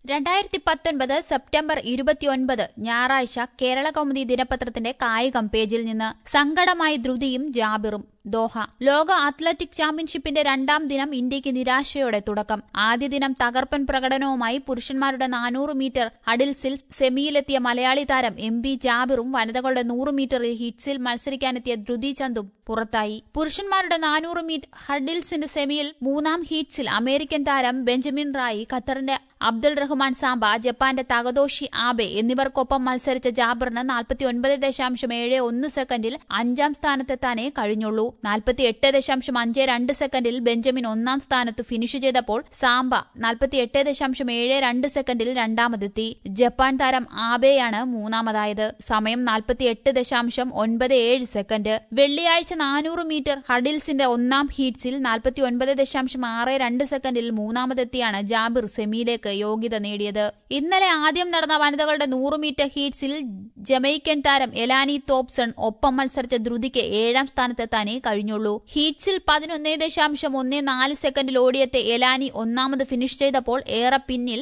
2019 September 29 ഞായറാഴ്ച കേരള കൗമുദി ദിനപത്രത്തിന്റെ കായികം പേജിൽ നിന്ന് സങ്കടമായി ധ്രുതിയും ജാബിറും ദോഹ. ലോക അത്ലറ്റിക് ചാമ്പ്യൻഷിപ്പിന്റെ രണ്ടാം ദിനം ഇന്ത്യക്ക് നിരാശയോടെ തുടക്കം. ആദ്യ ദിനം തകർപ്പൻ പ്രകടനവുമായി പുരുഷന്മാരുടെ 400 മീറ്റർ ഹഡിൽസിൽ സെമിയിലെത്തിയ മലയാളി താരം MB ജാബിറും വനിതകളുടെ 100 മീറ്ററിൽ ഹിറ്റ്സിൽ മത്സരിക്കാനെത്തിയ ധ്രുതി ചന്ദും പുറത്തായി. പുരുഷന്മാരുടെ 400 മീറ്റർ ഹഡിൽസിന്റെ സെമിയിൽ മൂന്നാം ഹീറ്റ്സിൽ അമേരിക്കൻ താരം ബെഞ്ചമിൻ റായി, ഖത്തറിന്റെ അബ്ദുൾ റഹ്മാൻ സാംബ, ജപ്പാന്റെ തകദോഷി ആബെ എന്നിവർക്കൊപ്പം മത്സരിച്ച ജാബിറിന് 49.71 സെക്കൻഡിൽ അഞ്ചാം സ്ഥാനത്തെത്താനേ കഴിഞ്ഞുള്ളൂ. 48.52 സെക്കൻഡിൽ ബെഞ്ചമിൻ ഒന്നാം സ്ഥാനത്ത് ഫിനിഷ് ചെയ്തപ്പോൾ സാംബ 48.72 സെക്കൻഡിൽ രണ്ടാമതെത്തി. ജപ്പാൻ താരം ആബെയാണ് മൂന്നാമതായത്. സമയം 48.97 സെക്കൻഡ്. വെള്ളിയാഴ്ച 400 മീറ്റർ ഹഡിൽസിന്റെ ഒന്നാം ഹീറ്റ്സിൽ 49.62 സെക്കൻഡിൽ മൂന്നാമതെത്തിയാണ് ജാബിർ സെമിയിലേക്ക് യോഗ്യത നേടിയത്. ഇന്നലെ ആദ്യം നടന്ന വനിതകളുടെ 100 മീറ്റർ ഹീറ്റ്സിൽ ജമൈക്കൻ താരം എലാനി തോപ്സൺ ഒപ്പം മത്സരിച്ച ധ്രുതിക്ക് 7ാം സ്ഥാനത്തെത്താനേ കഴിഞ്ഞുള്ളൂ. ഹീറ്റ്സിൽ 11.14 സെക്കൻഡിൽ ഓടിയെത്തിയ എലാനി ഒന്നാമത് ഫിനിഷ് ചെയ്തപ്പോൾ ഏറെ പിന്നിൽ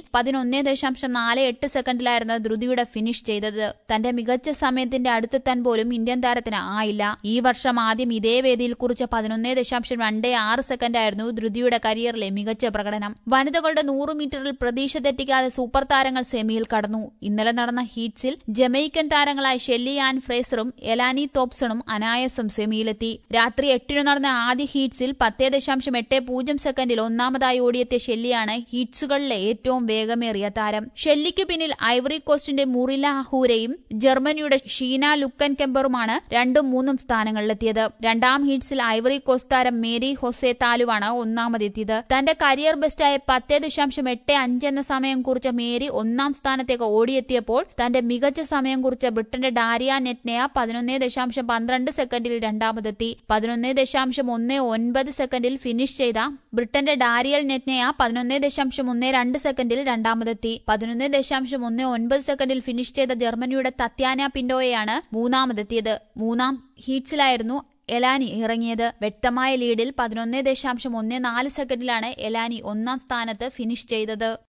11.48 സെക്കൻഡിലായിരുന്നു ധ്രുതിയുടെ ഫിനിഷ് ചെയ്തത്. തന്റെ മികച്ച സമയത്തിന്റെ അടുത്തെത്താൻ പോലും ഇന്ത്യൻ താരത്തിന് ആയില്ല. ഈ വർഷം ആദ്യം ഇതേ വേദിയിൽ കുറിച്ച 11.26 സെക്കൻഡായിരുന്നു ധ്രുതിയുടെ കരിയറിലെ മികച്ച പ്രകടനം. വനിതകളുടെ 100 മീറ്ററിൽ പ്രതീക്ഷ തെറ്റിക്കാതെ സൂപ്പർ താരങ്ങൾ സെമിയിൽ കടന്നു. ഇന്നലെ നടന്ന ഹീറ്റ്സിൽ ജമൈക്കൻ താരങ്ങളായ ഷെല്ലി ആൻ ഫ്രേസറും എലാനി തോപ്സണും അനായാസം സെമിയിലെത്തി. രാത്രി 8 നടന്ന ആദ്യ ഹീറ്റ്സിൽ 10.80 സെക്കൻഡിൽ ഒന്നാമതായി ഓടിയെത്തിയ ഷെല്ലിയാണ് ഹീറ്റ്സുകളിലെ ഏറ്റവും വേഗമേറിയ താരം. ഷെല്ലിക്ക് പിന്നിൽ ഐവറി കോസ്റ്റിന്റെ മുറില ഹൂരയും ജർമ്മനിയുടെ ഷീന ലുക്കൻകെമ്പറുമാണ് 2ഉം 3ഉം സ്ഥാനങ്ങളിലെത്തിയത്. രണ്ടാം ഹീറ്റ്സിൽ ഐവറി കോസ്റ്റ് താരം മേരി ഹൊസെ താലുവാണ് ഒന്നാമതെത്തിയത്. തന്റെ കരിയർ ബെസ്റ്റായ 10.85 എന്ന സമയം കുറിച്ച മേരി ഒന്നാം സ്ഥാനത്തേക്ക് ഓടിയെത്തിയപ്പോൾ തന്റെ മികച്ച സമയം കുറിച്ച ബ്രിട്ടന്റെ ഡാരിയ നെറ്റ്നെയ 11.12 സെക്കൻഡിൽ രണ്ടാമതെത്തി. 11.19 സെക്കൻഡിൽ ഫിനിഷ് ചെയ്ത ബ്രിട്ടന്റെ ഡാരിയൽ നെറ്റ്നെയ 11.12 സെക്കൻഡിൽ രണ്ടാമതെത്തി. 11.19 സെക്കൻഡിൽ ഫിനിഷ് ചെയ്ത ജർമ്മനിയുടെ തത്യാന പിന്റോയെയാണ് മൂന്നാമതെത്തിയത്. മൂന്നാം ഹീറ്റ്സിലായിരുന്നു എലാനി ഇറങ്ങിയത്. വ്യക്തമായ ലീഡിൽ 11.14 സെക്കൻഡിലാണ് എലാനി ഒന്നാം സ്ഥാനത്ത് ഫിനിഷ് ചെയ്തത്.